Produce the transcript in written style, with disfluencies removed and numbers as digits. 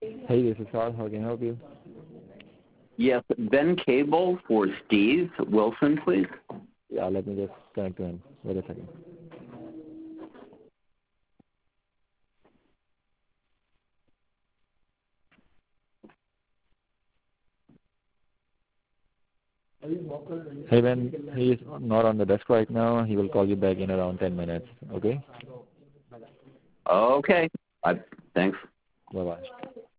Hey, this is Charles. How can I help you? Yes, Ben Cable for Steve Wilson, please. Yeah, let me just connect to him. Wait a second. Hey, Ben, he is not on the desk right now. He will call you back in around 10 minutes, okay? Okay. Thanks. Bye-bye.